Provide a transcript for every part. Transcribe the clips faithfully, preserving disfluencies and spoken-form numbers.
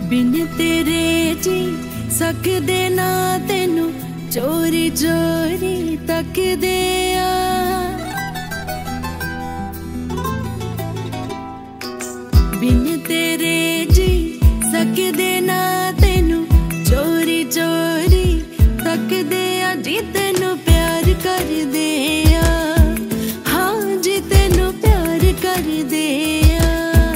बिन तेरे जी सकदे ना तेनू चोरी चोरी तकदे आ। बिन तेरे जी सकदे ना तेनू चोरी चोरी तकदे आ। जी तेनू प्यार कर दे आ, हाँ जी तेनू प्यार कर दे आ।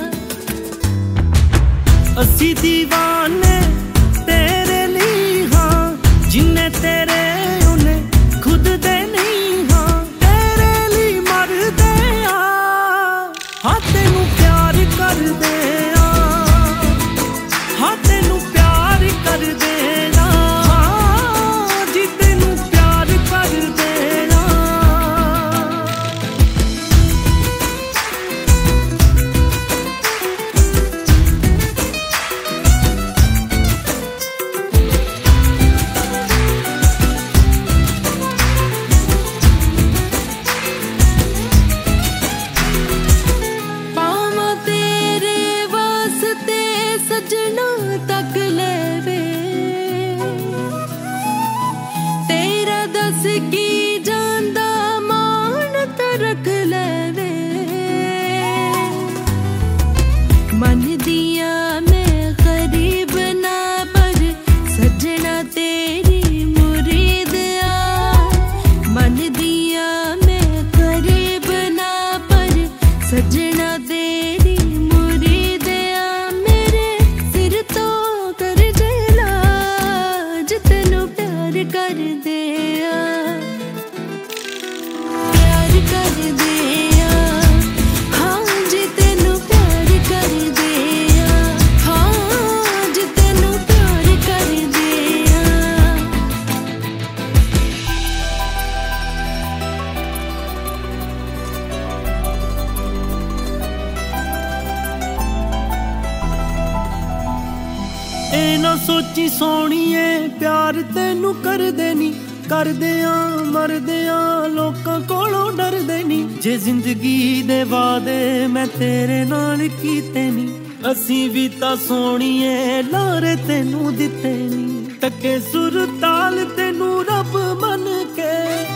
असी दीवाने तेरे लिए हाँ, जिन्ने तेरे उन्हें खुद दे नहीं हाँ, तेरे लिए मर दे आ। हाँ तेनू प्यार कर दे आ, हाँ तेनू प्यार कर दे आ, हाँ जी तेनू प्यार कर दे आ। सजना तक लेवे तेरा दस की जांदा मान रख लेवे। मन दिया मैं गरीब ना पर सजना तेरी मुरीद आ। मन दिया मैं गरीब ना पर सजना तेरी मुरीद आ। कर दे आ, प्यार कर दे आ, हाँ जी तेनू प्यार कर दे आ, हाँ जी तेनू प्यार कर दे आ। ए ना सोची सोनिए प्यार तेनू कर देनी, कर दिया मर दिया लोकां कोलों डर देनी। जे जिंदगी दे वादे मैं तेरे नाल कीते नी, असी भी तां सोनिए लारे तेनू दिते नी। तके सुर ताल तेनू रब मन के